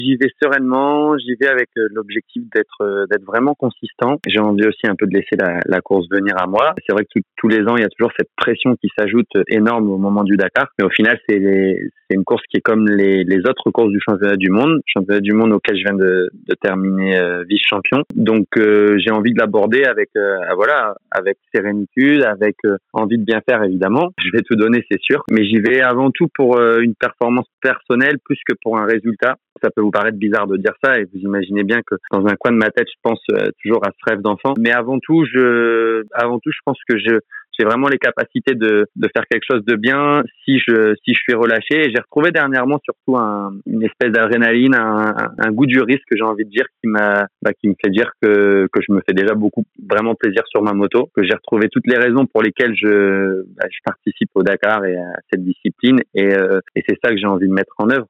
J'y vais sereinement, j'y vais avec l'objectif d'être vraiment consistant. J'ai envie aussi un peu de laisser la course venir à moi. C'est vrai que tous les ans, il y a toujours cette pression qui s'ajoute énorme au moment du Dakar. Mais au final, c'est une course qui est comme les autres courses du championnat du monde auquel je viens de terminer vice-champion. Donc j'ai envie de l'aborder avec sérénitude, avec envie de bien faire évidemment. Je vais tout donner, c'est sûr, mais j'y vais avant tout pour une performance personnelle plus que pour un résultat. Ça peut vous paraître bizarre de dire ça et vous imaginez bien que dans un coin de ma tête, je pense toujours à ce rêve d'enfant. Mais avant tout, je pense que j'ai vraiment les capacités de faire quelque chose de bien si je suis relâché. Et j'ai retrouvé dernièrement surtout une espèce d'adrénaline, un goût du risque, j'ai envie de dire, qui me fait dire que je me fais déjà vraiment plaisir sur ma moto, que j'ai retrouvé toutes les raisons pour lesquelles je participe au Dakar et à cette discipline et c'est ça que j'ai envie de mettre en œuvre.